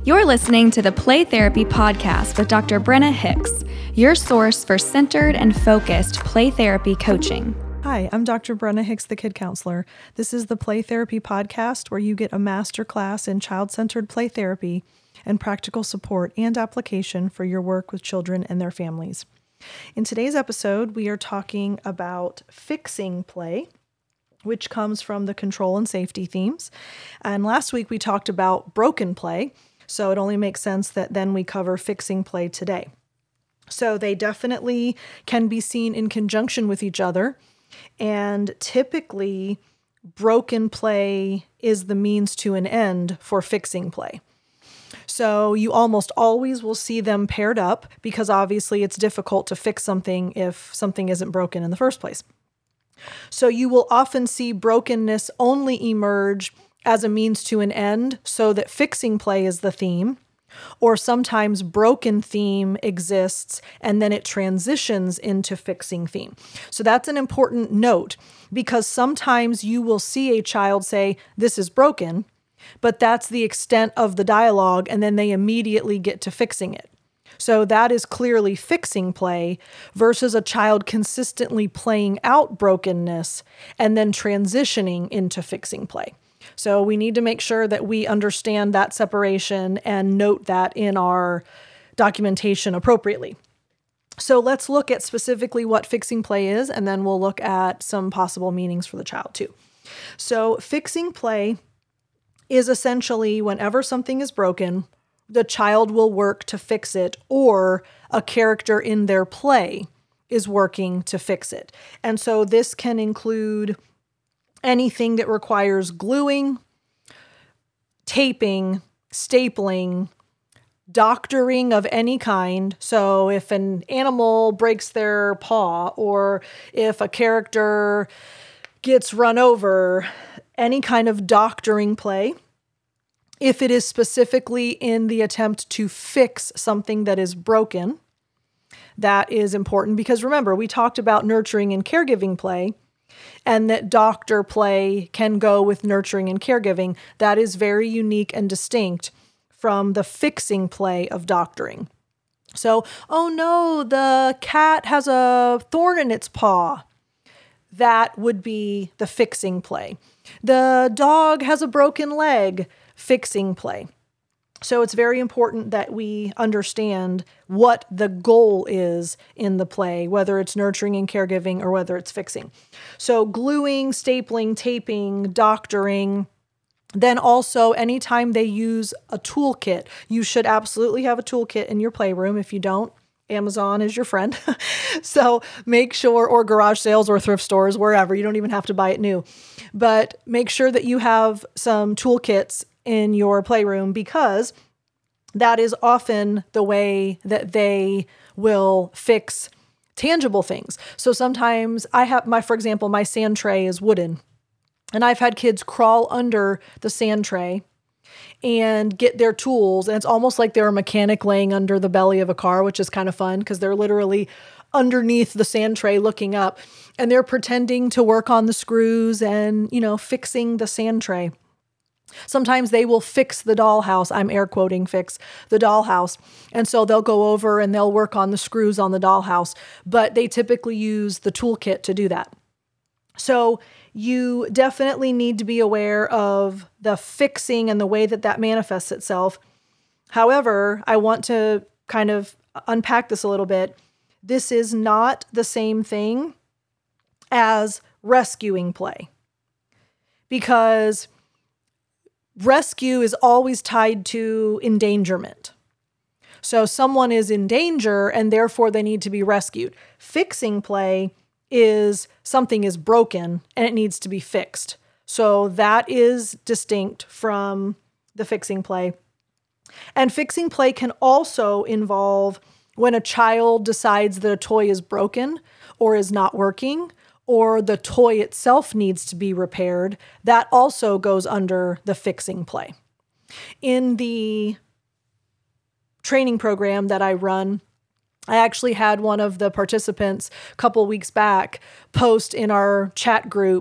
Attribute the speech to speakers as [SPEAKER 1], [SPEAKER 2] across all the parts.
[SPEAKER 1] You're listening to the Play Therapy Podcast with Dr. Brenna Hicks, your source for centered and focused play therapy coaching.
[SPEAKER 2] Hi, I'm Dr. Brenna Hicks, the Kid Counselor. This is the Play Therapy Podcast, where you get a masterclass in child-centered play therapy and practical support and application for your work with children and their families. In today's episode, we are talking about fixing play, which comes from the control and safety themes. And last week we talked about broken play, so it only makes sense that then we cover fixing play today. So they definitely can be seen in conjunction with each other, and typically broken play is the means to an end for fixing play. So you almost always will see them paired up because obviously it's difficult to fix something if something isn't broken in the first place. So you will often see brokenness only emerge as a means to an end so that fixing play is the theme, or sometimes broken theme exists and then it transitions into fixing theme. So that's an important note because sometimes you will see a child say, "This is broken," but that's the extent of the dialogue and then they immediately get to fixing it. So that is clearly fixing play versus a child consistently playing out brokenness and then transitioning into fixing play. So we need to make sure that we understand that separation and note that in our documentation appropriately. So let's look at specifically what fixing play is, and then we'll look at some possible meanings for the child too. So fixing play is essentially whenever something is broken, the child will work to fix it, or a character in their play is working to fix it. And so this can include anything that requires gluing, taping, stapling, doctoring of any kind. So if an animal breaks their paw, or if a character gets run over, any kind of doctoring play, if it is specifically in the attempt to fix something that is broken, that is important because remember, we talked about nurturing and caregiving play, and that doctor play can go with nurturing and caregiving. That is very unique and distinct from the fixing play of doctoring. So, oh no, the cat has a thorn in its paw. That would be the fixing play. The dog has a broken leg. Fixing play. So it's very important that we understand what the goal is in the play, whether it's nurturing and caregiving or whether it's fixing. So gluing, stapling, taping, doctoring. Then also anytime they use a toolkit, you should absolutely have a toolkit in your playroom. If you don't, Amazon is your friend. So make sure, or garage sales or thrift stores, wherever, you don't even have to buy it new, but make sure that you have some toolkits in your playroom because that is often the way that they will fix tangible things. So sometimes for example, my sand tray is wooden, and I've had kids crawl under the sand tray and get their tools. And it's almost like they're a mechanic laying under the belly of a car, which is kind of fun because they're literally underneath the sand tray looking up, and they're pretending to work on the screws and, fixing the sand tray. Sometimes they will fix the dollhouse. I'm air quoting fix the dollhouse. And so they'll go over and they'll work on the screws on the dollhouse, but they typically use the toolkit to do that. So you definitely need to be aware of the fixing and the way that that manifests itself. However, I want to kind of unpack this a little bit. This is not the same thing as rescuing play, because rescue is always tied to endangerment. So someone is in danger and therefore they need to be rescued. Fixing play is something is broken and it needs to be fixed. So that is distinct from the fixing play. And fixing play can also involve when a child decides that a toy is broken or is not working, or the toy itself needs to be repaired. That also goes under the fixing play. In the training program that I run, I actually had one of the participants a couple weeks back post in our chat group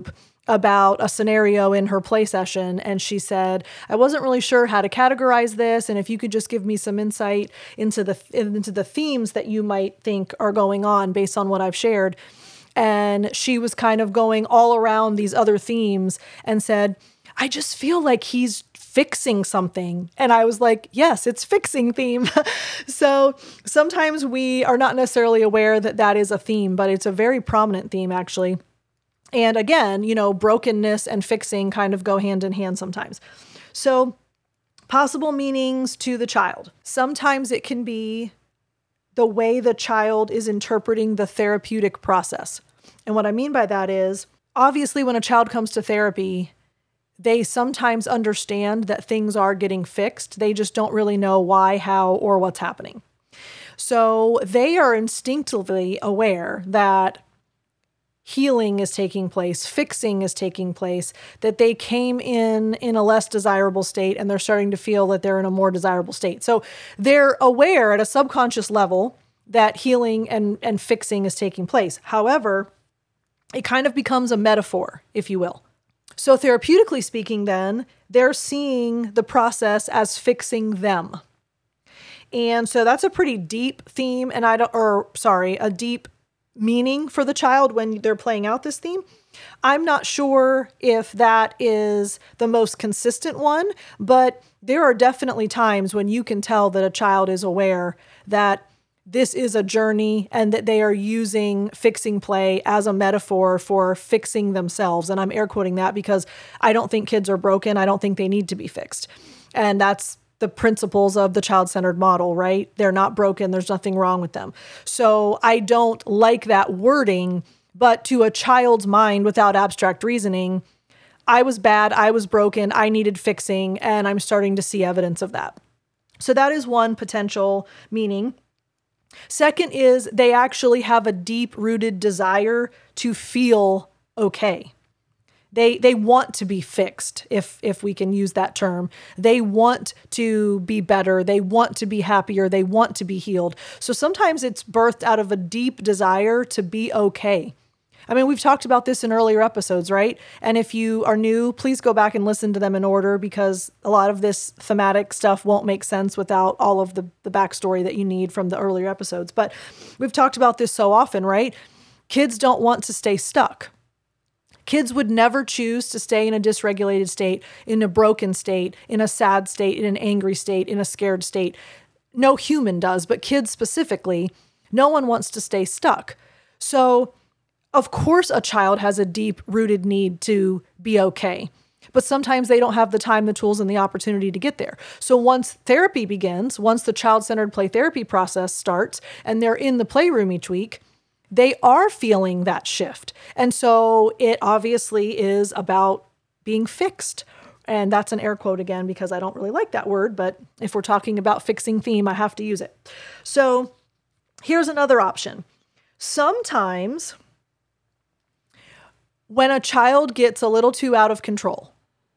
[SPEAKER 2] about a scenario in her play session. And she said, I wasn't really sure how to categorize this. And if you could just give me some insight into the themes that you might think are going on based on what I've shared. And she was kind of going all around these other themes and said, I just feel like he's fixing something. And I was like, yes, it's fixing theme. So sometimes we are not necessarily aware that that is a theme, but it's a very prominent theme actually. And again, brokenness and fixing kind of go hand in hand sometimes. So possible meanings to the child. Sometimes it can be the way the child is interpreting the therapeutic process. And what I mean by that is, obviously when a child comes to therapy, they sometimes understand that things are getting fixed. They just don't really know why, how, or what's happening. So they are instinctively aware that healing is taking place, fixing is taking place, that they came in a less desirable state and they're starting to feel that they're in a more desirable state. So they're aware at a subconscious level that healing and fixing is taking place. However, it kind of becomes a metaphor, if you will. So therapeutically speaking, then, they're seeing the process as fixing them. And so that's a pretty deep theme, a deep meaning for the child when they're playing out this theme. I'm not sure if that is the most consistent one, but there are definitely times when you can tell that a child is aware that this is a journey and that they are using fixing play as a metaphor for fixing themselves. And I'm air quoting that because I don't think kids are broken. I don't think they need to be fixed. And that's the principles of the child-centered model, right? They're not broken. There's nothing wrong with them. So I don't like that wording, but to a child's mind without abstract reasoning, I was bad, I was broken, I needed fixing, and I'm starting to see evidence of that. So that is one potential meaning. Second is they actually have a deep-rooted desire to feel okay. They want to be fixed, if we can use that term. They want to be better. They want to be happier. They want to be healed. So sometimes it's birthed out of a deep desire to be okay. I mean, we've talked about this in earlier episodes, right? And if you are new, please go back and listen to them in order because a lot of this thematic stuff won't make sense without all of the backstory that you need from the earlier episodes. But we've talked about this so often, right? Kids don't want to stay stuck. Kids would never choose to stay in a dysregulated state, in a broken state, in a sad state, in an angry state, in a scared state. No human does, but kids specifically, no one wants to stay stuck. So of course, a child has a deep-rooted need to be okay, but sometimes they don't have the time, the tools, and the opportunity to get there. So once therapy begins, once the child-centered play therapy process starts, and they're in the playroom each week, they are feeling that shift. And so it obviously is about being fixed. And that's an air quote again, because I don't really like that word, but if we're talking about fixing theme, I have to use it. So here's another option. Sometimes when a child gets a little too out of control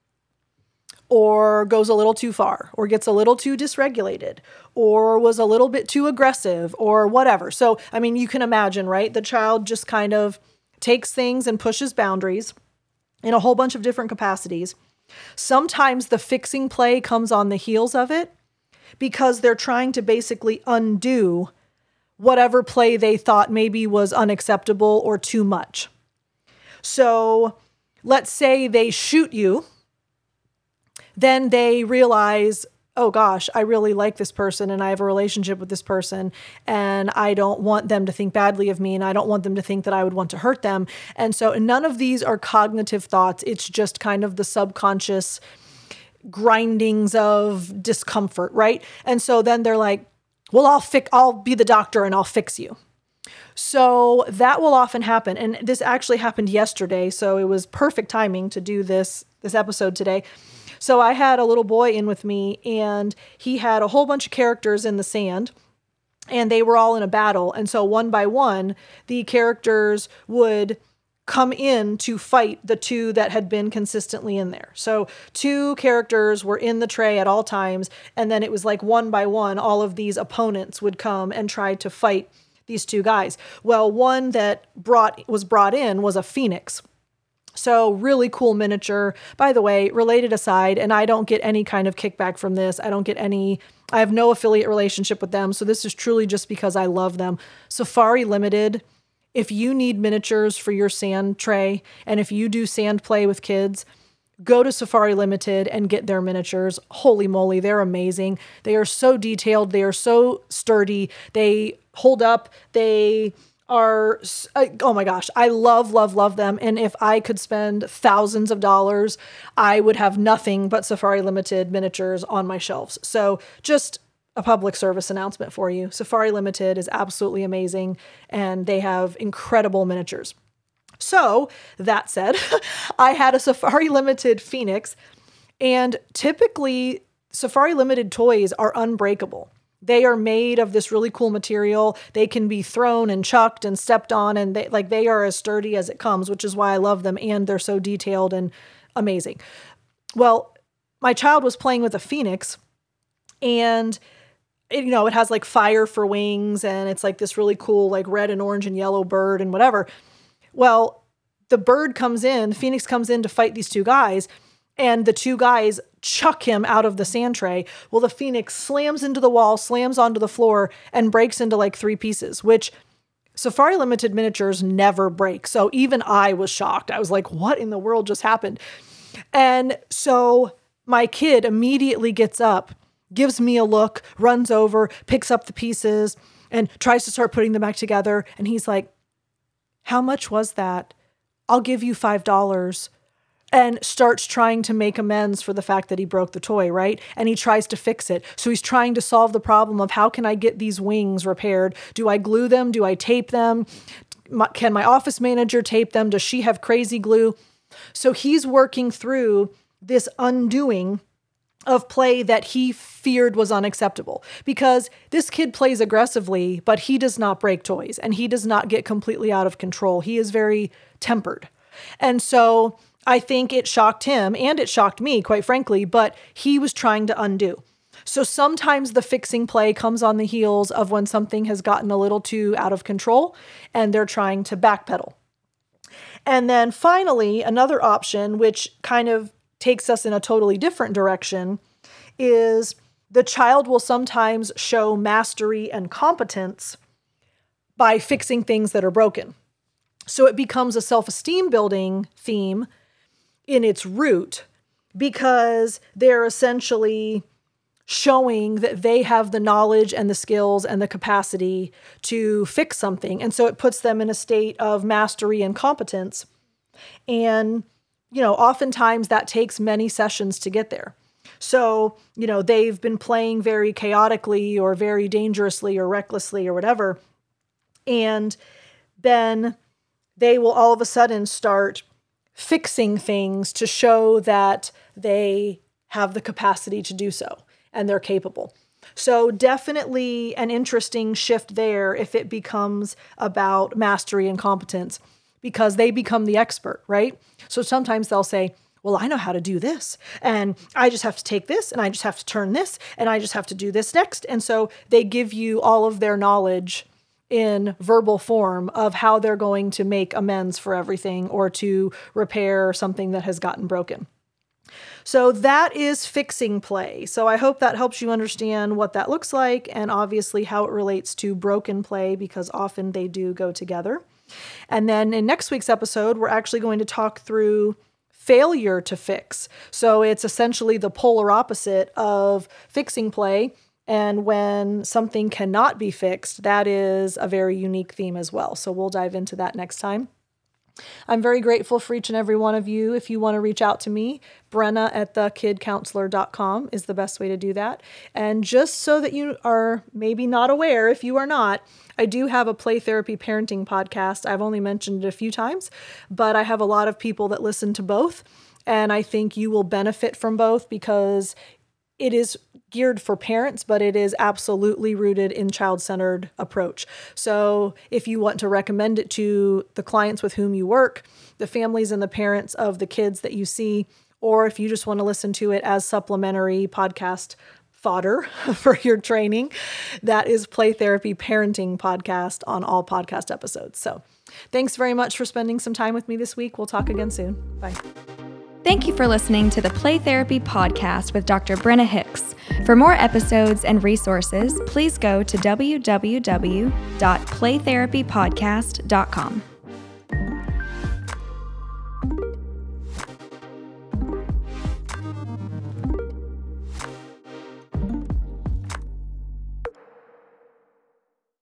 [SPEAKER 2] or goes a little too far or gets a little too dysregulated or was a little bit too aggressive or whatever. So, I mean, you can imagine, right? The child just kind of takes things and pushes boundaries in a whole bunch of different capacities. Sometimes the fixing play comes on the heels of it because they're trying to basically undo whatever play they thought maybe was unacceptable or too much. So let's say they shoot you, then they realize, oh gosh, I really like this person and I have a relationship with this person and I don't want them to think badly of me and I don't want them to think that I would want to hurt them. And so none of these are cognitive thoughts. It's just kind of the subconscious grindings of discomfort, right? And so then they're like, well, I'll be the doctor and I'll fix you. So that will often happen. And this actually happened yesterday. So it was perfect timing to do this episode today. So I had a little boy in with me and he had a whole bunch of characters in the sand and they were all in a battle. And so one by one, the characters would come in to fight the two that had been consistently in there. So 2 characters were in the tray at all times. And then it was like one by one, all of these opponents would come and try to fight these 2 guys. Well, one that was brought in was a phoenix. So really cool miniature. By the way, related aside, and I don't get any kind of kickback from this. I have no affiliate relationship with them. So this is truly just because I love them. Safari Limited, if you need miniatures for your sand tray, and if you do sand play with kids, go to Safari Limited and get their miniatures. Holy moly, they're amazing. They are so detailed. They are so sturdy. They hold up. They are, oh my gosh, I love, love, love them. And if I could spend thousands of dollars, I would have nothing but Safari Limited miniatures on my shelves. So just a public service announcement for you. Safari Limited is absolutely amazing, and they have incredible miniatures. So that said, I had a Safari Limited Phoenix, and typically Safari Limited toys are unbreakable. They are made of this really cool material. They can be thrown and chucked and stepped on, and they are as sturdy as it comes, which is why I love them, and they're so detailed and amazing. Well, my child was playing with a Phoenix, and it has like fire for wings, and it's like this really cool like red and orange and yellow bird and whatever. Well, the Phoenix comes in to fight these two guys, and the two guys chuck him out of the sand tray. Well, the Phoenix slams into the wall, slams onto the floor, and breaks into like 3 pieces, which Safari Limited miniatures never break. So even I was shocked. I was like, what in the world just happened? And so my kid immediately gets up, gives me a look, runs over, picks up the pieces, and tries to start putting them back together. And he's like, how much was that? I'll give you $5. And starts trying to make amends for the fact that he broke the toy, right? And he tries to fix it. So he's trying to solve the problem of how can I get these wings repaired? Do I glue them? Do I tape them? Can my office manager tape them? Does she have crazy glue? So he's working through this undoing of play that he feared was unacceptable, because this kid plays aggressively, but he does not break toys, and he does not get completely out of control. He is very tempered. And so I think it shocked him, and it shocked me, quite frankly, but he was trying to undo. So sometimes the fixing play comes on the heels of when something has gotten a little too out of control and they're trying to backpedal. And then finally, another option, which kind of takes us in a totally different direction, is the child will sometimes show mastery and competence by fixing things that are broken. So it becomes a self-esteem building theme in its root, because they're essentially showing that they have the knowledge and the skills and the capacity to fix something. And so it puts them in a state of mastery and competence. And, oftentimes that takes many sessions to get there. So, they've been playing very chaotically or very dangerously or recklessly or whatever. And then they will all of a sudden start fixing things to show that they have the capacity to do so and they're capable. So definitely an interesting shift there if it becomes about mastery and competence, because they become the expert, right? So sometimes they'll say, well, I know how to do this, and I just have to take this, and I just have to turn this, and I just have to do this next. And so they give you all of their knowledge in verbal form of how they're going to make amends for everything or to repair something that has gotten broken. So that is fixing play. So I hope that helps you understand what that looks like, and obviously how it relates to broken play, because often they do go together. And then in next week's episode, we're actually going to talk through failure to fix. So it's essentially the polar opposite of fixing play. And when something cannot be fixed, that is a very unique theme as well. So we'll dive into that next time. I'm very grateful for each and every one of you. If you want to reach out to me, Brenna@thekidcounselor.com is the best way to do that. And just so that you are maybe not aware, if you are not, I do have a play therapy parenting podcast. I've only mentioned it a few times, but I have a lot of people that listen to both. And I think you will benefit from both, because it is geared for parents, but it is absolutely rooted in child-centered approach. So if you want to recommend it to the clients with whom you work, the families and the parents of the kids that you see, or if you just want to listen to it as supplementary podcast fodder for your training, that is Play Therapy Parenting Podcast on all podcast episodes. So Thanks very much for spending some time with me this week. We'll talk again soon. Bye.
[SPEAKER 1] Thank you for listening to the Play Therapy Podcast with Dr. Brenna Hicks. For more episodes and resources, please go to www.playtherapypodcast.com.